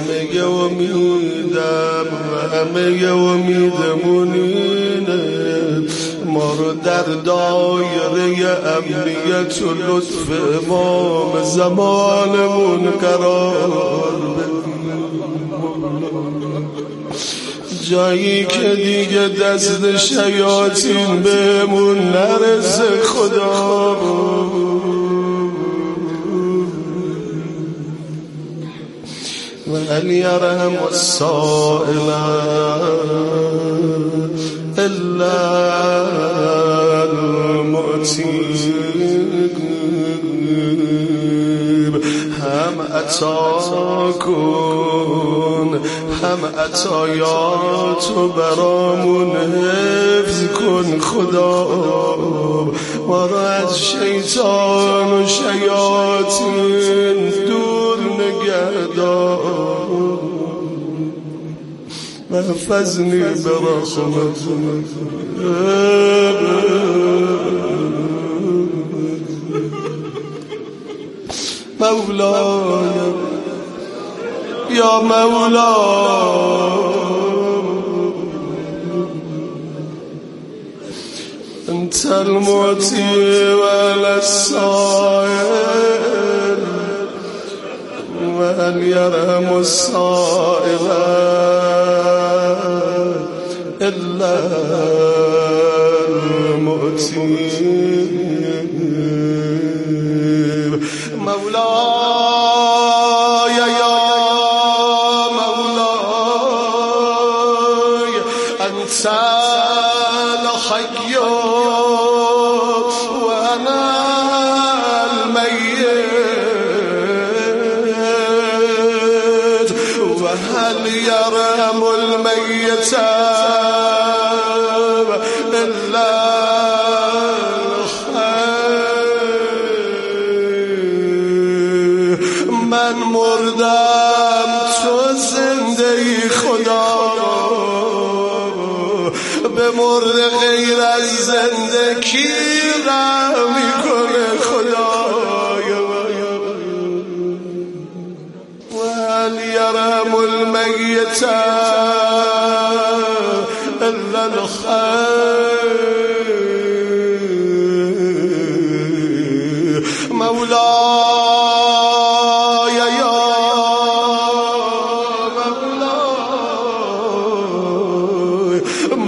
همه امیدم و همه امیدمون اینه ما رو در دایره امنیت و لطف امام زمانمون قرار جایی که دیگه دست شیاطین بهمون نرسه خدا و هل یرحم السائل الا المعطی هم عطا کن هم عطایاتو برامون حفظ کن خدا ما را از شیطان و شیاطین دور نگهدار و حفظنی برحمتك مولاي يا مولاي أنت المعطي ولا السائل وهل يرحم السائل إلا المعطي مولاي يا مولاي أنت الحي وأنا الميت وهل يرحم الميت إلا من مردم تو زنده ای خدا به مرد غیر از زنده کی رحم میکنه خدا و هل یرحم المیت الا الخیر مولاي يا مولاي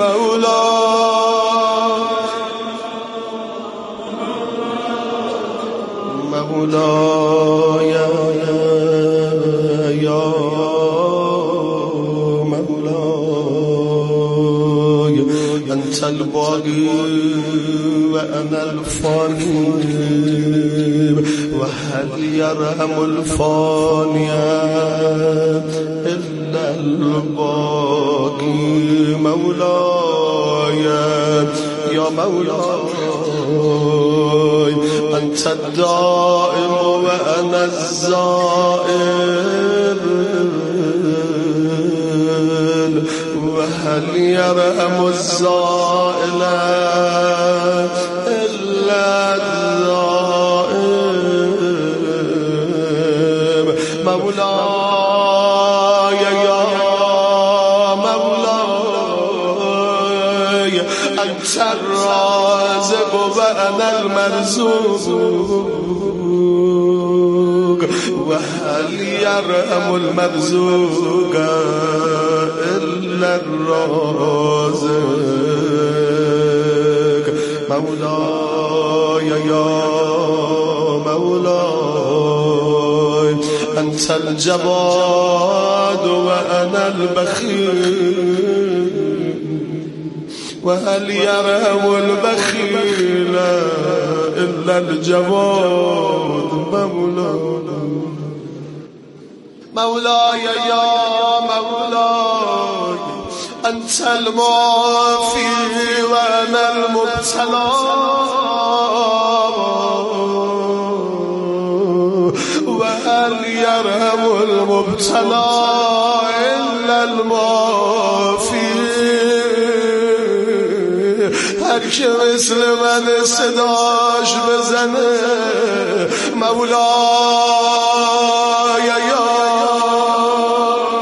مولاي يا مولاي أنت الباقي وأنا الفاني وهل يرحم الفاني إلا الباقي مولاي يا مولاي أنت الدائم وأنا الزائر وهل يرحم الزائل إلا الزائر مولاي يا مولاي أنت الرازق وأنا المرزوق وهل يرحم المرزوق إلا الرازق مولاي يا مولاي أنت الجواد وأنا البخيل وهل يرحم البخيل إلا الجواد مولاي يا مولاي أنت المعافي وأنا المبتلى وهل يرحم المبتلى إلا المعافي هر که مثل من صداش بزنه مولاي يا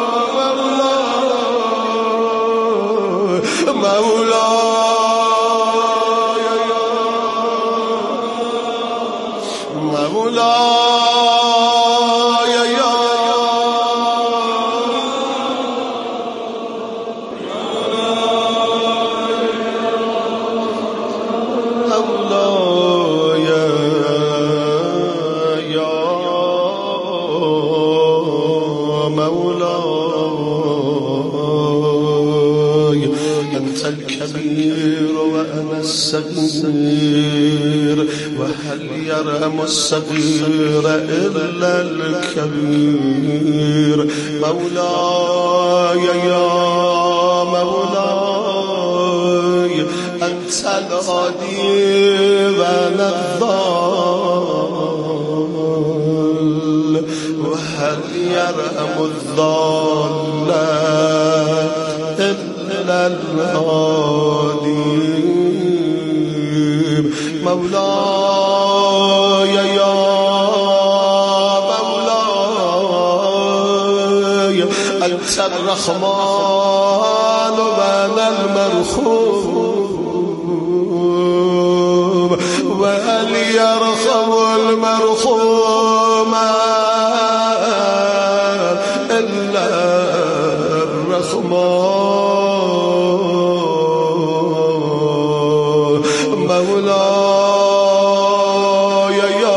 مولاي أنت الكبير وأنا الصغير وهل يرحم الصغير إلا الكبير مولاي يا مولاي أنت الهادي وأنا الضال وهل يرحم الضال إلا الهادي مولاي يا مولاي أنت الرحمن وأنا المرحوم وهل يرحم المرحوم إلا الرحمن مولاي يا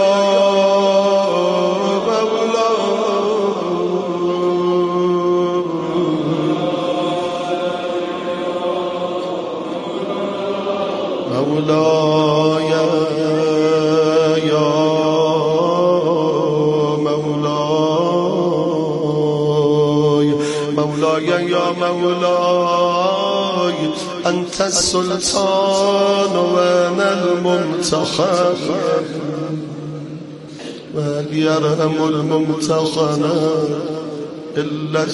مولاي يا مولاي مولاي يا مولاي أنت السلطان وأنا الممتحن وهل يرحم الممتحن إلا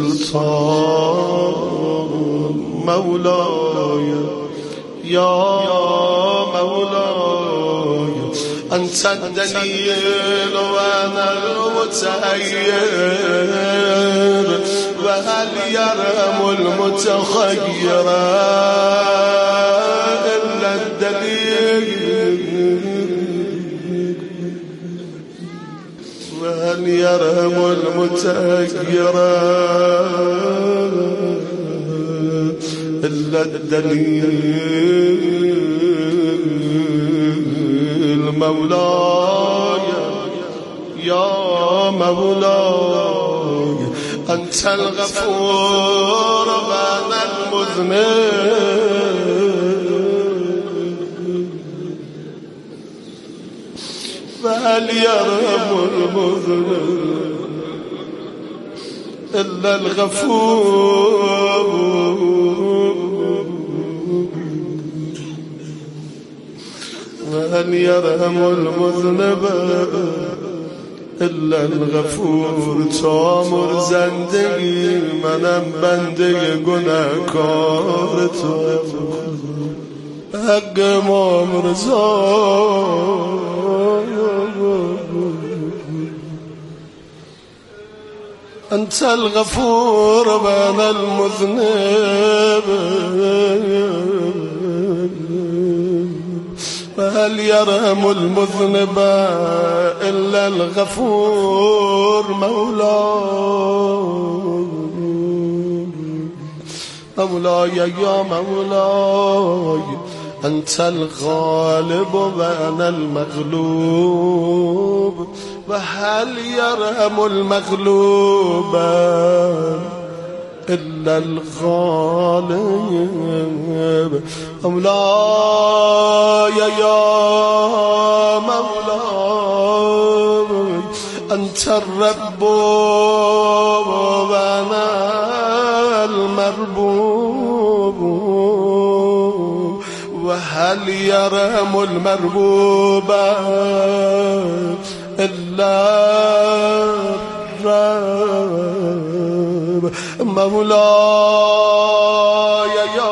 السلطان مولاي يا مولاي أنت الدليل وأنا المتغير وهل يرحم المتغير إلا الدليل وهل يرحم المتغير إلا الدليل مولاي يا مولاي أنت الغفور وأنا المذنب فهل يرحم المذنب إلا الغفور وهل يرحم المذنب إلا الغفور تامر زندگی منم بنده گناهکار تو حق امام رضا أنت الغفور وأنا المذنب فهل يرحم المذنب إلا الغفور مولاي يا مولاي أنت الغالب وأنا المغلوب وهل يرحم المغلوب إلا الغالب مولاي يا مولاي أنت الرب وأنا المربوب وهل يرحم المربوب إلا الرب مولاي يا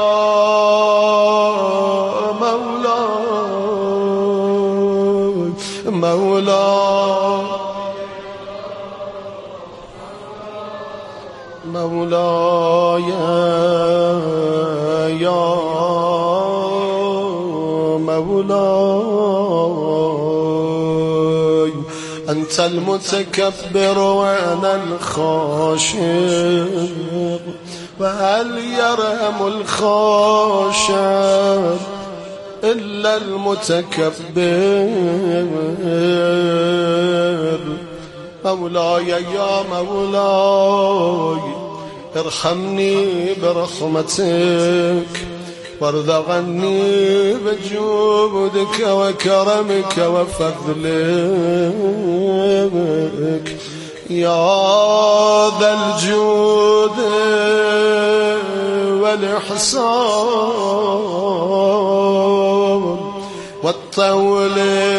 مولاي مولاي يا مولاي أنت المتكبر وأنا الخاشع وهل يرحم الخاشع إلا المتكبر مولاي يا مولاي ارحمني برحمتك وارزقني بجودك وكرمك وفضلك يا ذا الجود والإحسان والطول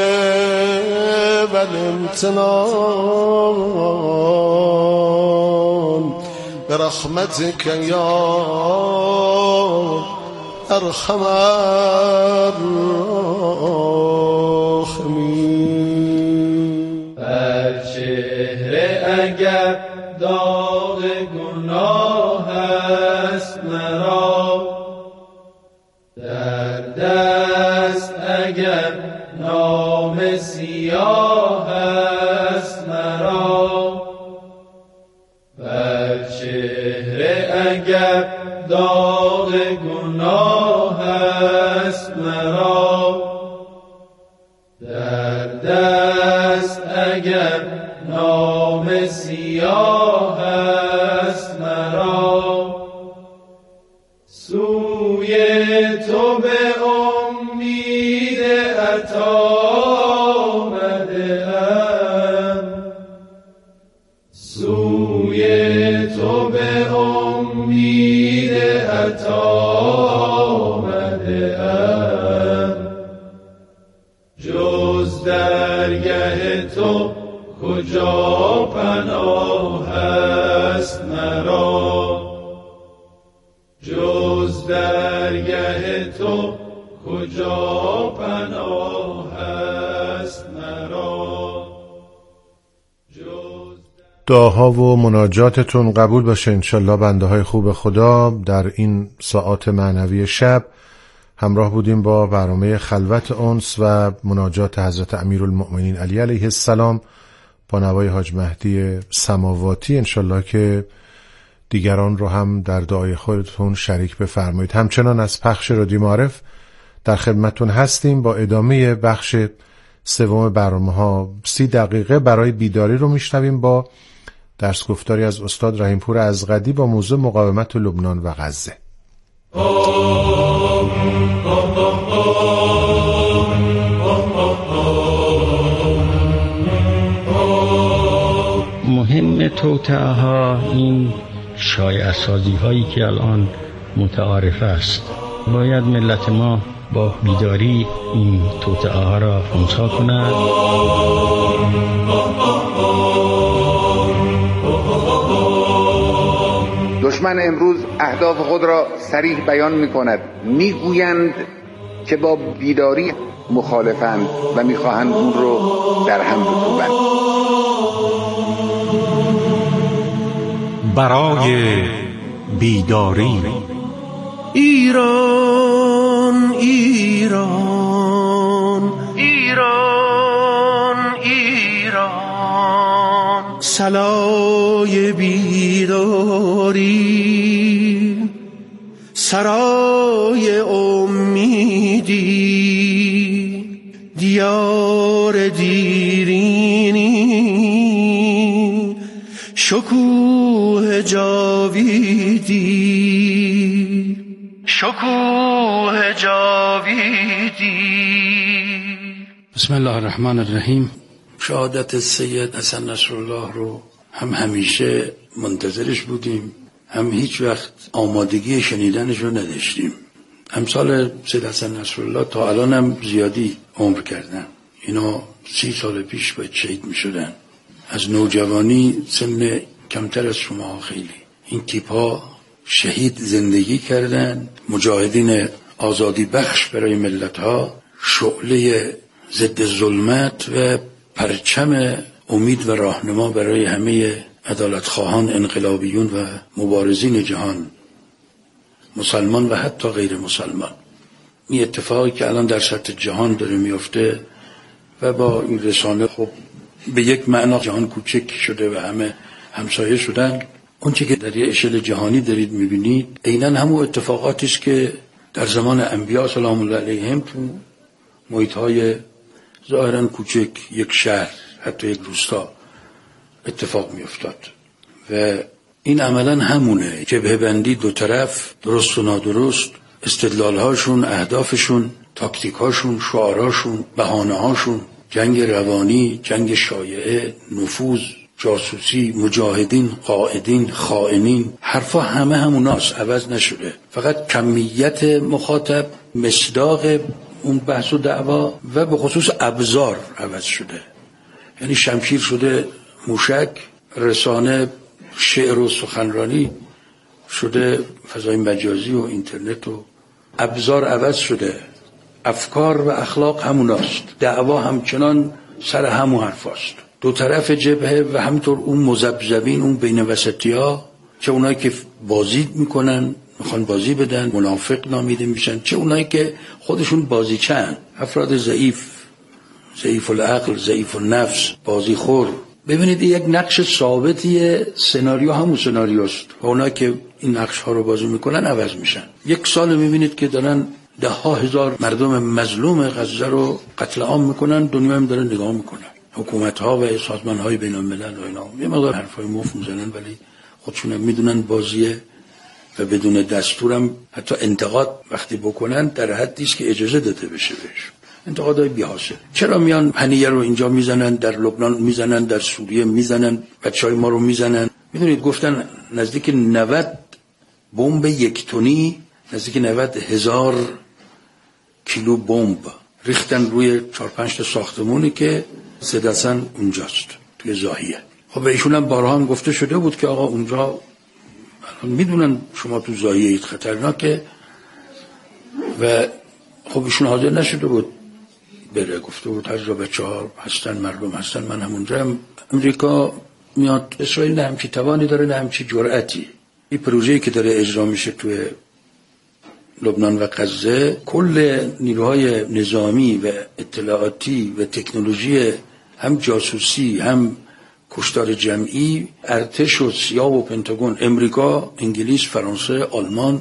والامتنان برحمتك يا ارحم الراحمین. بر چهره اگر داغ گناه است مرا، در دست اگر نام سیاه است مرا، بر چهره اگر داغ گناه است مرا، در دست اگر نام سیاه است مرا، سوی تو به امید عطا آمده‌ام، سوی تو به امید عطا آمده‌ام، جز درگه تو کجا پناه است مرا، جز درگه تو کجا پناه است مرا. دعاها و مناجاتتون قبول باشه انشالله. بنده های خوب خدا در این ساعات معنوی شب همراه بودیم با برنامه خلوت انس و مناجات حضرت امیرالمؤمنین علی علیه السلام با نوای حاج مهدی سماواتی. انشالله که دیگران رو هم در دعای خودتون شریک بفرمایید. همچنان از پخش رادیو معارف در خدمتون هستیم با ادامه بخش سوم برنامه ها. 30 دقیقه برای بیداری رو میشنویم با درس گفتاری از استاد رحیمپور ازغدی با موضوع مقاومت لبنان و غزه. مهم توطئه ها این شایعه سازی هایی که الان متعارف است، باید ملت ما با بیداری این توطئه ها را خنثی کند. دشمن امروز اهداف خود را صریح بیان می کند. می گویند که با بیداری مخالفند و می خواهند اون رو در هم بکوبند. برای بیداری ایران ایران ایران ایران، صلای بیداری، سرای امیدی، دیار دیرینی، شکوه جاویدی، شکوه جاویدی. بسم الله الرحمن الرحیم. شهادت سید حسن نصرالله رو هم همیشه منتظرش بودیم، هم هیچ وقت آمادگی شنیدنش رو نداشتیم. امثال سید حسن نصرالله تا الان هم زیادی عمر کردن. اینا 30 سال پیش باید شهید می شدن. از نوجوانی سن کمتر از شما خیلی این تیپ ها شهید زندگی کردن، مجاهدین آزادی بخش برای ملت ها، شعله ضد ظلمت و پرچم امید و راهنما برای همه عدالتخواهان، انقلابیون و مبارزین جهان، مسلمان و حتی غیر مسلمان. این اتفاقی که الان در سطح جهان داره میفته و با این رسانه خب به یک معنا جهان کوچک شده و همه همسایه شدن. اون چی که در یه اشل جهانی دارید میبینید عیناً همون اتفاقاتی است که در زمان انبیا سلام الله علیهم تو محیط‌های ظاهراً کوچک، یک شهر، حتی یک روستا اتفاق می افتاد و این عملا همونه. جبهه بندی دو طرف، درست و نادرست، استدلالهاشون، اهدافشون، تاکتیکهاشون، شعارهاشون، بهانه‌هاشون، جنگ روانی، جنگ شایعه، نفوذ، جاسوسی، مجاهدین، قائدین، خائنین، حرفا همه هموناست، عوض نشده. فقط کمیت مخاطب، مصداق اون بحث و دعوا و به خصوص ابزار عوض شده. یعنی شمشیر شده موشک، رسانه شعر و سخنرانی شده فضای مجازی و اینترنت و ابزار عوض شده. افکار و اخلاق هموناست، دعوا همچنان سر همون حرفاست. دو طرف جبهه و همینطور اون مذبذبین، اون بین وسطی ها، چه اونایی که بازی میکنن میخوان بازی بدن منافق نامیده میشن، چه اونایی که خودشون بازیچن، افراد ضعیف العقل، ضعیف النفس، بازی خور. ببینید یک نقش ثابتیه، سناریو همون سناریوست و اونایی که این نقش ها رو بازی میکنن عوض میشن. یک سال میبینید که دارن 10,000 مردم مظلوم غزه رو قتل عام میکنن، دنیا هم داره نگاه میکنن، حکومت ها و سازمان های بین الملل و اینا یه مقدار حرفای مفت میزنن ولی خودشون هم میدونن بازیه و بدون دستورم حتی انتقاد وقتی بکنن در حدی است که اجازه داده بشه بهش. انتقادهای بی‌حاصل. چرا میان هنیه رو اینجا میزنن، در لبنان میزنن، در سوریه میزنن، بچهای ما رو میزنن؟ میدونید گفتن نزدیک 90 بمب یک تنی، نزدیک 90,000 کیلو بمب ریختن روی 4-5 تا ساختمونی که سدسن اونجاست توی زاهیه. خب به ایشون هم بارها هم گفته شده بود که آقا اونجا میدونن شما تو زاهیه اید خطرناکه و خب ایشون حاضر نشده بود بره. گفته بود هر جا بچه‌ها هستن، مردم هستن، من همونجا هم. امریکا میاد، اسرائیل نه همچی توانی داره نه همچی جرأتی. این پروژه‌ای که داره اجرا میشه توی لبنان و غزه، کل نیروهای نظامی و اطلاعاتی و تکنولوژی، هم جاسوسی هم کشتار جمعی، ارتش و سیا و پنتاگون، امریکا، انگلیس، فرانسه، آلمان،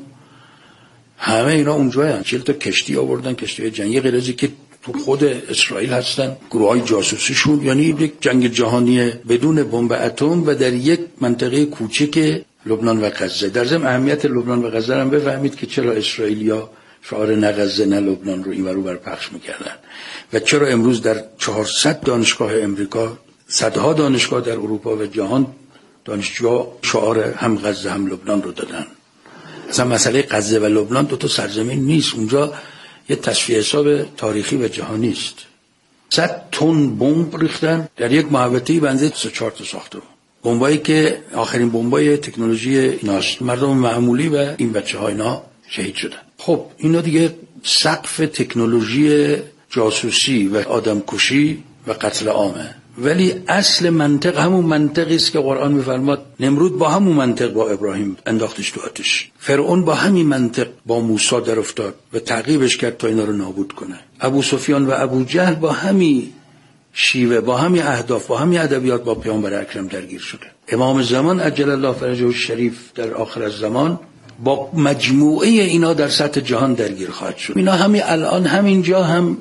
همه اینا اونجا هستن. 40 تا کشتی آوردن، کشتی جنگی، غیر از که تو خود اسرائیل هستن گروهای جاسوسیشون. یعنی یک جنگ جهانی بدون بمب اتم و در یک منطقه کوچک لبنان و غزه. در ضمن اهمیت لبنان و غزه هم بفهمید که چرا اسرائیلیا شعار نه غزه نه لبنان رو اینور اونور پخش میکردن و چرا امروز در 400 دانشگاه امریکا، صدها دانشگاه در اروپا و جهان دانشجوها شعار هم غزه هم لبنان رو دادن. اصلا مسئله غزه و لبنان دو تا سرزمین نیست، اونجا یه تصفیه حساب تاریخی و جهانی است. 100 تن بمب ریختن در یک محوطه‌ای بنزه 3-4 تا ساختمون. بمبایی که آخرین بمبای تکنولوژی ایناست. مردم معمولی و این بچه‌ها اینا شهید شدن. خب اینا دیگه سقف تکنولوژی جاسوسی و آدمکشی و قتل عامه. ولی اصل منطق همون منطقی است که قرآن می‌فرماد نمرود با همون منطق با ابراهیم انداختش تو آتش. فرعون با همین منطق با موسی در افتاد و تعقیبش کرد تا اینا رو نابود کنه. ابو سفیان و ابو جهل با همین شیوه، با همین اهداف، با همین ادبیات با پیامبر اکرم درگیر شده. امام زمان عجل الله فرجه الشریف در آخر الزمان با مجموعه اینا در سطح جهان درگیر خواهد شد. اینا همین الان همینجا هم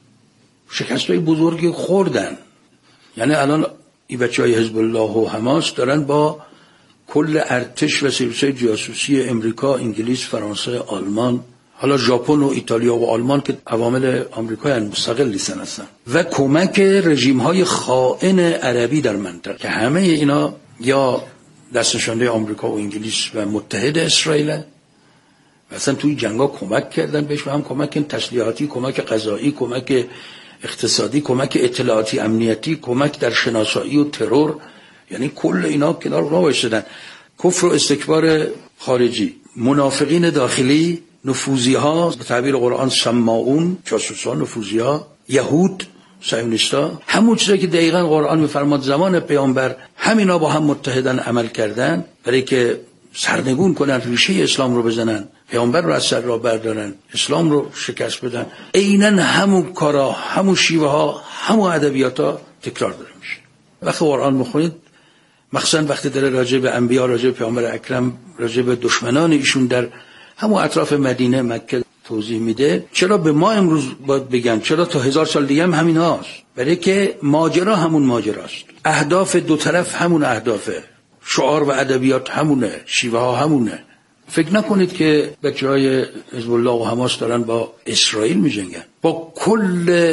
شکستای بزرگی خوردن. یعنی الان این بچهای حزب الله و حماس دارن با کل ارتش و سرویس‌های جاسوسی امریکا، انگلیس، فرانسه، آلمان، حالا ژاپن و ایتالیا و آلمان که عوامل آمریکایی مستقل نیستن اصلا، و کمک رژیم‌های خائن عربی در منطقه که همه اینا یا دست نشانده آمریکا و انگلیس و متحد اسرائیل و اصلا توی جنگا کمک کردن بهش، و هم کمک تسلیحاتی، کمک غذایی، کمک اقتصادی، کمک اطلاعاتی امنیتی، کمک در شناسایی و ترور. یعنی کل اینا کنار راه وایسادن. کفر و استکبار خارجی، منافقین داخلی، نفوذی‌ها به تعبیر قرآن سماعون، جاسوسان، نفوذی‌ها، یهود، صهیونیست‌ها، همون چیزی که دقیقاً قرآن می‌فرماد زمان پیامبر همینا با هم متحدن عمل کردن برای که سرنگون کنن، ریشه اسلام رو بزنن، پیامبر رو از سر راه بردارن، اسلام رو شکست بدن. عیناً همون کارا، همون شیوه ها، همون ادبیاتا تکرار داره میشه. وقتی قرآن میخونید، مخصوصاً وقتی داره راجع به انبیا، راجع به پیامبر اکرم، راجع به دشمنان ایشون در همون اطراف مدینه، مکه، توضیح میده چرا به ما امروز باید بگن، چرا تا 1000 سال دیگه هم همین هاست. برای که ماجرا همون ماجراست، اهداف دو طرف همون اهدافه، شعار و ادبیات همونه، شیوه ها همونه. فکر نکنید که بچهای حزب الله و حماس دارن با اسرائیل میجنگن، با کل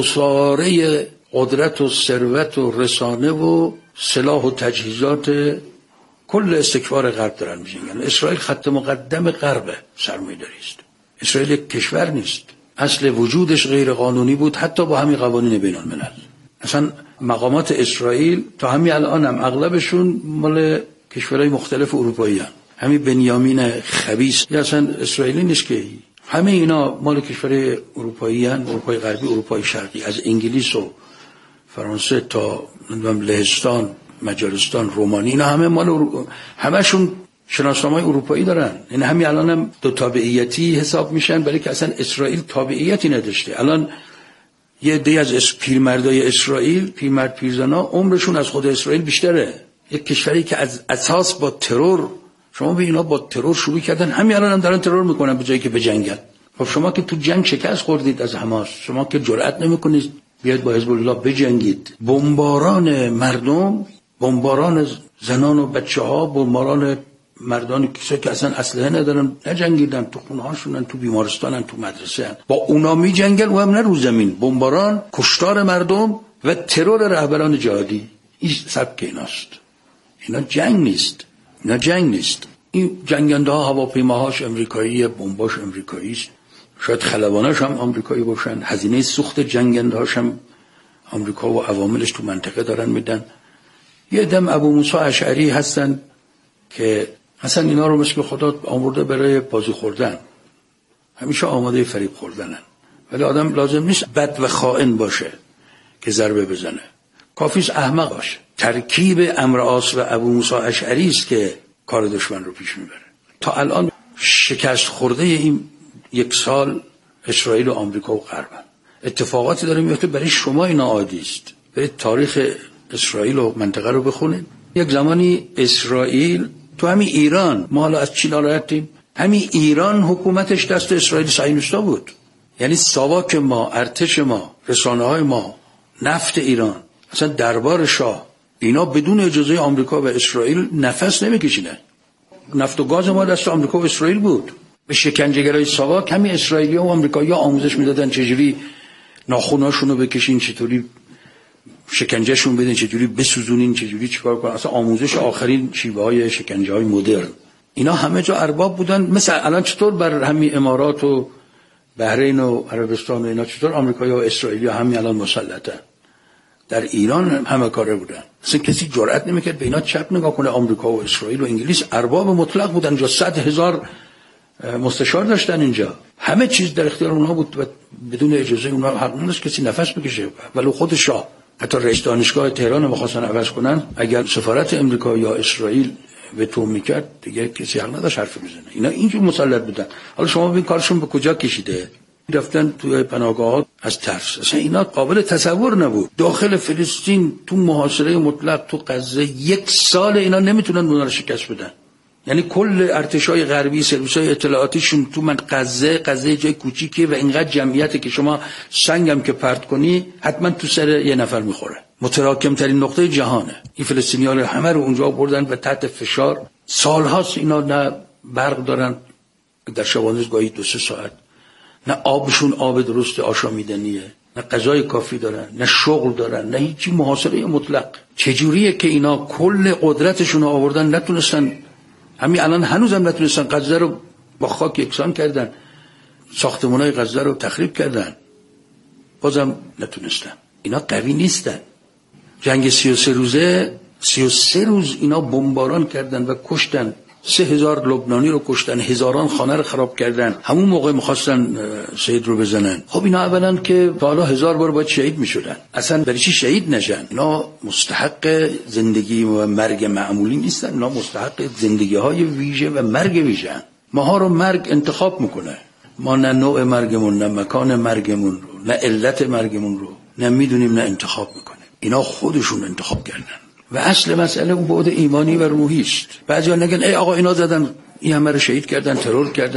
اساره قدرت و ثروت و رسانه و سلاح و تجهیزات کل استکبار غرب دارن میجنگن. اسرائیل خط مقدم غرب سرمایه‌داری است. اسرائیل یک کشور نیست، اصل وجودش غیر قانونی بود، حتی با همین قوانین بین الملل. اصلا مقامات اسرائیل تا همین الان هم اغلبشون مال کشورهای مختلف اروپایی هستند. همین بنیامین خبیث یا اصلا اسرائیلی نیست که، همه اینا مال کشورهای اروپایی هستند، اروپای غربی، اروپای شرقی، از انگلیس و فرانسه تا لهستان، مجارستان، رومانی، اینا همه مال همشون شناسنامه‌های اروپایی دارن. این همین الان هم دو تابعیتی حساب میشن، برای که اصلا اسرائیل تابعیتی نداشته. الان یه عده از پیرمردای اسرائیل، پیرمرد پیرزنا، عمرشون از خود اسرائیل بیشتره. یک کشوری که از اساس با ترور، شما به اینا با ترور شروع کردن، همین الان هم دارن ترور میکنن به جایی که بجنگن. خب شما که تو جنگ شکست خوردید از حماس، شما که جرئت نمیکنید بیاید با حزب الله بجنگید. بمباران مردم، بمباران زنان و بچه‌ها، بمباران مردانی که اصلا اسلحه ندارن، نجنگیدن، تو خونه‌هاشونن، تو بیمارستانن، تو مدرسه هن. با اونا میجنگن و هم نه رو زمین. بمباران، کشتار مردم و ترور رهبران جهادی، این سبک ایناست. اینا جنگ نیست، اینا جنگ نیست. این جنگنده ها هواپیماهاش امریکایی، بمباش امریکایی است، شاید خلباناش هم امریکایی باشن، هزینه سوخت جنگنده هاش هم امریکا و عواملش تو منطقه دارن میدن. یه دم ابو موسی اشعری هستن که اصلا اینا رو مثل خدا آورده برای بازی خوردن، همیشه آماده فریب خوردنن. ولی آدم لازم نیست بد و خائن باشه که ضربه بزنه، کافیست احمق باشه. ترکیب عمرو عاص و ابو موسی اشعری است که کار دشمن رو پیش میبره. تا الان شکست خورده این یک سال اسرائیل و آمریکا و غرب اتفاقاتی داره میفته. برای شما اینا عادی است. برید تاریخ اسرائیل و منطقه رو بخونید. یک زمانی اسرائیل تو همین ایران، ما حالا از چی ناراحتیم؟ همین ایران حکومتش دست اسرائیل صهیونیستا بود. یعنی ساواک ما، ارتش ما، رسانه‌های ما، نفت ایران، اصلا دربار شاه، اینا بدون اجازه آمریکا و اسرائیل نفس نمیکشیدن. نفت و گاز ما دست آمریکا و اسرائیل بود. به شکنجهگرای ساواک همین اسرائیلی‌ها و آمریکایی‌ها آموزش میدادن چجوری ناخوناشونو بکشین، چطوری شکنجهشون بدین، چجوری بسوزونین، چجوری چیکار کنن. اصلا آموزش آخرین شیوه‌های شکنجه‌های مدرن. اینا همه جا ارباب بودن. مثلا الان چطور بر همین امارات و بحرین و عربستان و اینا چطور آمریکایی‌ها و اسرائیلی‌ها همین الان مسلطن. در ایران همه کاره بودن. اصلا کسی جرئت نمی‌کرد به اینا چپ نگاه کنه. آمریکا و اسرائیل و انگلیس ارباب مطلق بودن. اینجا 100,000 مستشار داشتن اینجا. همه چیز در اختیار اونها بود و بدون اجازه اونها حق نداشت کسی نفس بکشه. ولو خود شاه، حتی رئیس دانشگاه تهران رو می‌خواستن عوض کنن، اگر سفارت امریکا یا اسرائیل وتو می‌کرد دیگه کسی حق نداشت حرف بزنه. اینا اینجور مسلط بودن. حالا شما ببین کارشون به کجا کشیده. رفتن توی پناهگاهات از ترس. اصلا اینا قابل تصور نبود. داخل فلسطین تو محاصره مطلق، تو غزه، 1 سال اینا نمیتونن اونها رو شکست بدن. یعنی کل ارتشای غربی، سرویس‌های اطلاعاتیشون تو من غزه جای کوچیکه و اینقدر جمعیته که شما سنگم که پرت کنی حتما تو سر یه نفر میخوره. متراکم ترین نقطه جهانه. این فلسطینیان همه رو اونجا بردن و تحت فشار. سالهاست اینا نه برق دارن، در شبانه گاهی 2-3 ساعت، نه آبشون آب درست آشامیدنیه، نه غذای کافی دارن، نه شغل دارن، نه هیچی. محاصره مطلق. چجوریه که اینا کل قدرتشون رو آوردن نتونستن، همین الان هنوزم نتونستن غزه رو با خاک یکسان کردن، ساختمان‌های غزه رو تخریب کردن، بازم نتونستن. اینا قوی نیستن. جنگ 33 روزه 33 روز اینا بمباران کردن و کشتن. 3000 لبنانی رو کشتن، هزاران خانه رو خراب کردن. همون موقع می‌خواستن سید رو بزنن. خب اینا اولا که حالا 1000 بار باید شهید می‌شدن. اصلا برای چی شهید نشن؟ اینا مستحق زندگی و مرگ معمولی نیستن. اینا مستحق زندگی‌های ویژه و مرگ ویژه. ماها رو مرگ انتخاب میکنه. ما نه نوع مرگمون، نه مکان مرگمون رو، نه علت مرگمون رو نه میدونیم، نه انتخاب میکنه. اینا خودشون انتخاب کردن. و اصل مسئله اون بعد ایمانی و روحی است. بعضیا نگن ای آقا اینا زدن این همه رو شهید کردن، ترور کردن،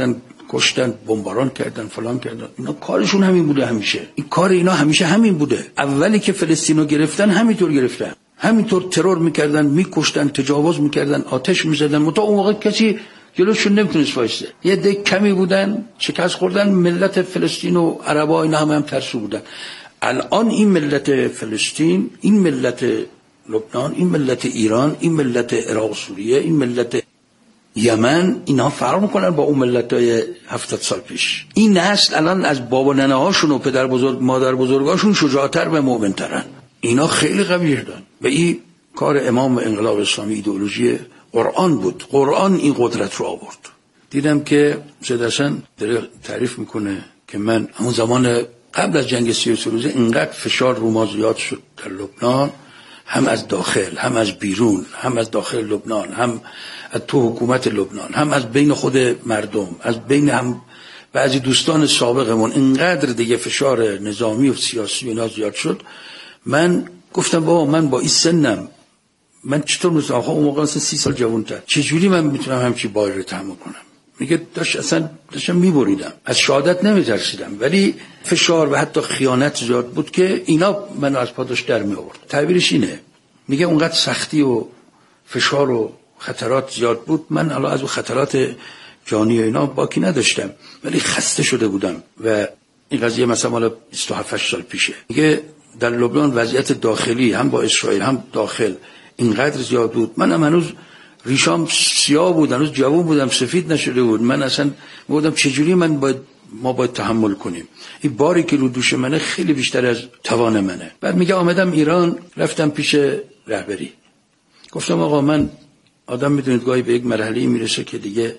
کشتن، بمباران کردن، فلان کردن. اینا کارشون همین بوده همیشه. این کار اینا همیشه همین بوده. اولی که فلسطینو گرفتن همینطور گرفتن، همینطور ترور میکردن، میکشتن، تجاوز میکردن، آتش میزدن. متا اون موقع کسی جلوشون نمیتونست وایسته. یه ده کمی بودن، شکست خوردن. ملت فلسطین و عربا اینا هم ترسو بودن. الان این ملت فلسطین، این ملت لبنان، این ملت ایران، این ملت عراق سوریه، این ملت یمن، اینا فرق میکنن با اون ملت‌های 70 سال پیش. این نسل الان از بابا ننه هاشون و پدر بزرگ مادر بزرگاشون شجاعتر و مؤمن‌ترن. اینا خیلی قوی شدن. و این کار امام انقلاب اسلامی ایدئولوژی قرآن بود. قرآن این قدرت رو آورد. دیدم که سید حسن داره تعریف میکنه که من همون زمان قبل از جنگ 33 روزه اینقدر فشار رو ما زیاد شد در لبنان، هم از داخل، هم از بیرون، هم از داخل لبنان، هم از تو حکومت لبنان، هم از بین خود مردم، از بین هم بعضی دوستان سابقمون. اینقدر دیگه فشار نظامی و سیاسی اینا زیاد شد. من گفتم بابا من با این سنم من چطور میتونم، آخه اون موقع اصلا 30 سال جوان‌تر، چجوری من میتونم همچی باری رو تحمل کنم؟ میگه داشتم میبریدم، از شهادت نمیترسیدم، ولی فشار و حتی خیانت زیاد بود که اینا منو از پاداش در می آورد. تعبیرش اینه، میگه اونقدر سختی و فشار و خطرات زیاد بود، من الان از اون خطرات جانی و اینا باکی نداشتم، ولی خسته شده بودم. و این قضیه مثلا مال 27 سال پیشه. میگه در لبنان وضعیت داخلی هم با اسرائیل هم داخل اینقدر زیاد بود، من هنوز ریشام سیاه بود، هنوز جوان بودم، سفید نشده بود. من اصلا میگفتم چجوری ما باید تحمل کنیم، این باری که رو دوش منه خیلی بیشتر از توان منه. بعد میگه آمدم ایران، رفتم پیش رهبری، گفتم آقا من آدم میدونید گاهی به یک مرحله میرسه که دیگه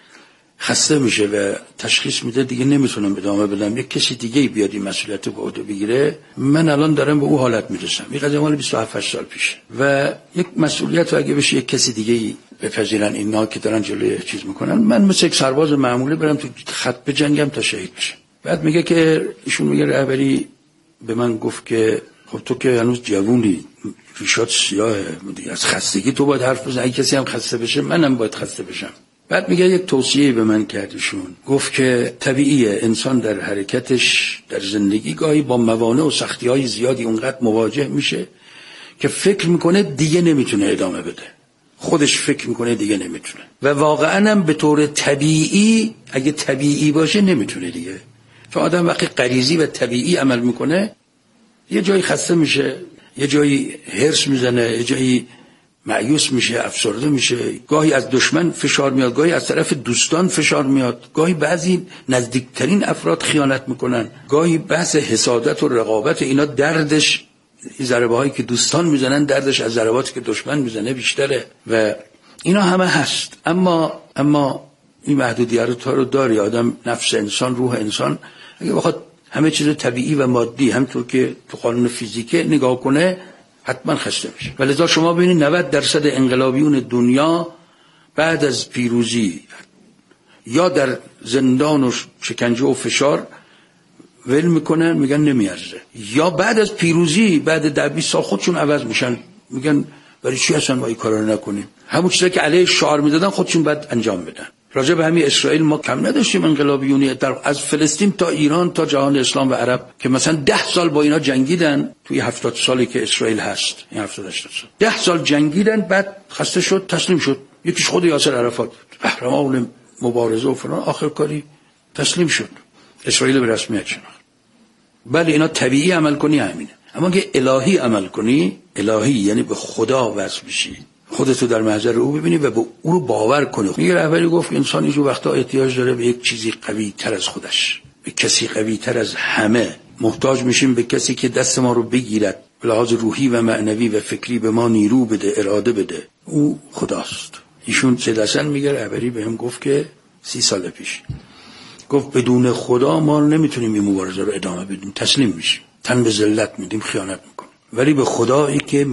خسته میشه و تشخیص میده دیگه نمیتونم ادامه بدم، یک کسی دیگه بیاد این مسئولیت رو به عهده بگیره. من الان دارم به اون حالت میرسم. این قضیه مال 27 سال پیشه و یک مسئولیت رو اگه بشه یک کسی دیگه بپذیرن اینا که دارن جلوی چیز میکنن، من مثل یک سرباز معمولی برم تو خط بجنگم تا شهید بشم. بعد میگه که ایشون میگه رهبری به من گفت که خب تو که هنوز جوونی، ریشات سیاهه، از خستگی تو باید حرف بزنی، اگه کسی هم خسته بشه منم باید خسته بشم. بعد میگه یک توصیه به من کردشون، گفت که طبیعیه انسان در حرکتش در زندگی گاهی با موانع و سختی‌های زیادی اونقدر مواجه میشه که فکر میکنه دیگه نمیتونه ادامه بده، خودش فکر میکنه دیگه نمیتونه و واقعا هم به طور طبیعی اگه طبیعی باشه نمیتونه دیگه. چون آدم وقتی غریزی و طبیعی عمل میکنه یه جایی خسته میشه، یه جایی هرس میزنه، یه جایی مایوس میشه، افسرده میشه، گاهی از دشمن فشار میاد، گاهی از طرف دوستان فشار میاد، گاهی بعضی نزدیکترین افراد خیانت میکنن، گاهی بحث حسادت و رقابت اینا دردش ضربه هایی که دوستان میزنن دردش از ضرباتی که دشمن میزنه بیشتره و اینا همه هست. اما این محدودیت رو داره آدم، نفس انسان، روح انسان اگه بخواد همه چیز طبیعی و مادی همونطور که تو قانون فیزیکه نگاه کنه حتما خسته میشه. ولذا شما ببینید 90% انقلابیون دنیا بعد از پیروزی یا در زندان و شکنجه و فشار ول میکنن، میگن نمیارزه، یا بعد از پیروزی بعد 20 سال خودشون عوض میشن، میگن برای چی اصلا ما این کارا رو نکنیم، همون چیزی که علیه شعار میدادن خودشون بعد انجام بدن. راجع به همین اسرائیل ما کم نداشتیم انقلابیونی، از فلسطین تا ایران تا جهان اسلام و عرب که مثلا 10 سال با اینا جنگیدن توی 70 سالی که اسرائیل هست، این 70 80 سال 10 سال جنگیدن، بعد خسته شد تسلیم شد. یکیش خود یاسر عرفات قهرمان مبارزه و فلان، آخر کاری تسلیم شد، اسرائیل به رسمیت شناخت. بله اینا طبیعی عمل کنی همینه، اما که الهی عمل کنی، الهی یعنی به خدا وصل بشی، خودتو در محضر او ببینی و به او رو باور کنی. میگه رهبری گفت انسان اینجور وقتا احتیاج داره به یک چیزی قوی تر از خودش، به کسی قوی تر از همه. محتاج میشیم به کسی که دست ما رو بگیرد، به لحاظ روحی و معنوی و فکری به ما نیرو بده، اراده بده. او خداست. ایشون سید حسن میگه رهبری بهم گفت که 30 سال پیش گفت بدون خدا ما نمیتونیم این مبارزه رو ادامه بدیم، تسلیم میشیم، تن به ذلت میدیم، خیانت میکنیم، ولی به خدایی که